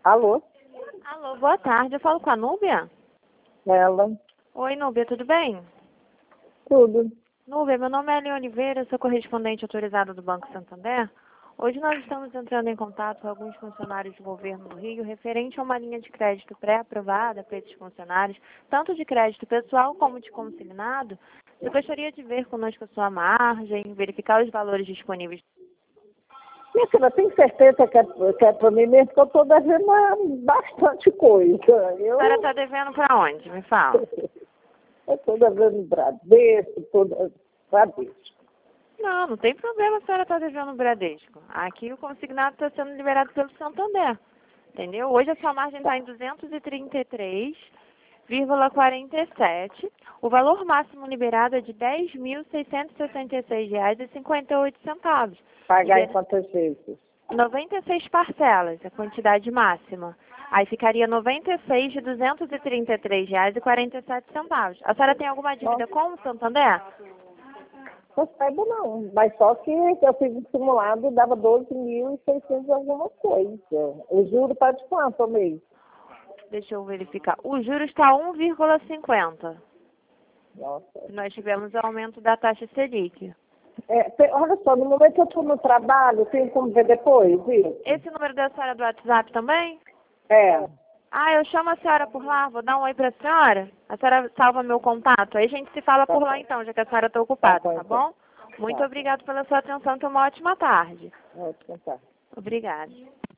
Alô? Alô, boa tarde. Eu falo com a Núbia? Ela? Oi, Núbia, tudo bem? Tudo. Núbia, meu nome é Eli Oliveira, sou correspondente autorizada do Banco Santander. Hoje nós estamos entrando em contato com alguns funcionários do governo do Rio referente a uma linha de crédito pré-aprovada para esses funcionários, tanto de crédito pessoal como de consignado. Eu gostaria de ver conosco a sua margem, verificar os valores disponíveis. Minha filha, tem certeza que é para mim mesmo, porque eu estou devendo bastante coisa. A senhora está devendo para onde? Me fala. Eu estou devendo Bradesco, Bradesco. Não, não tem problema a senhora estar devendo o Bradesco. Aqui o consignado está sendo liberado pelo Santander. Entendeu? Hoje a sua margem está em 233,47. O valor máximo liberado é de R$ 10.666,58. Pagar em quantas vezes? 96 parcelas, a quantidade máxima. Aí ficaria 96 de R$ 233,47. A senhora tem alguma dívida com o Santander? Não saiba não, mas só que eu fiz um simulado e dava 12.600 alguma coisa. O juro está de quanto ao mês? Deixa eu verificar. O juro está 1,50. Nossa. Nós tivemos aumento da taxa Selic. Olha só, no momento que eu estou no trabalho, tem como ver depois, viu? Esse número da senhora do WhatsApp também? É. Ah, eu chamo a senhora por lá, vou dar um oi para a senhora. A senhora salva meu contato. Aí a gente se fala por lá então, já que a senhora está ocupada, tá bom? Muito obrigada pela sua atenção, tenha uma ótima tarde. Ótimo, tá. Obrigada.